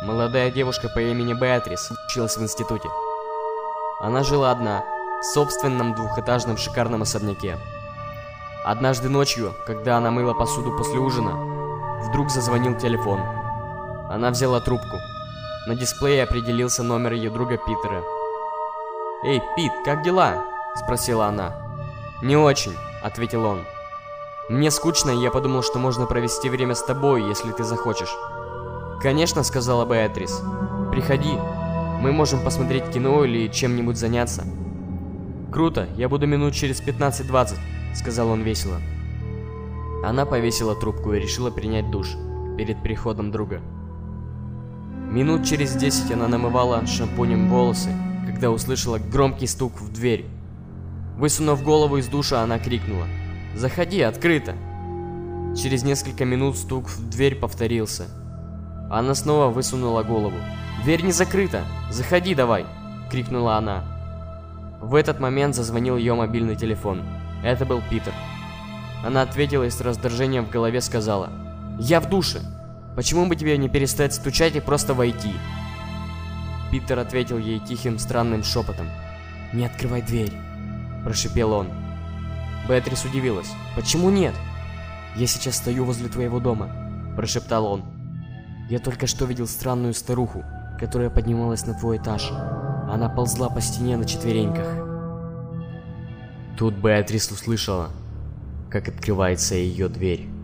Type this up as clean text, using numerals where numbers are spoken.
Молодая девушка по имени Беатрис училась в институте. Она жила одна, в собственном двухэтажном шикарном особняке. Однажды ночью, когда она мыла посуду после ужина, вдруг зазвонил телефон. Она взяла трубку. На дисплее определился номер ее друга Питера. «Эй, Пит, как дела?» – спросила она. «Не очень», – ответил он. «Мне скучно, и я подумал, что можно провести время с тобой, если ты захочешь». «Конечно», — сказала Беатрис. «Приходи. Мы можем посмотреть кино или чем-нибудь заняться». «Круто, я буду минут через 15-20», — сказал он весело. Она повесила трубку и решила принять душ перед приходом друга. Минут через 10 она намывала шампунем волосы, когда услышала громкий стук в дверь. Высунув голову из душа, она крикнула: «Заходи, открыто!» Через несколько минут стук в дверь повторился. Она снова высунула голову. «Дверь не закрыта! Заходи давай!» — крикнула она. В этот момент зазвонил ее мобильный телефон. Это был Питер. Она ответила и с раздражением в голове сказала: «Я в душе! Почему бы тебе не перестать стучать и просто войти?» Питер ответил ей тихим странным шепотом: «Не открывай дверь!» — прошипел он. Беатрис удивилась. «Почему нет?» «Я сейчас стою возле твоего дома», — прошептал он. «Я только что видел странную старуху, которая поднималась на твой этаж. Она ползла по стене на четвереньках». Тут Беатрис услышала, как открывается ее дверь.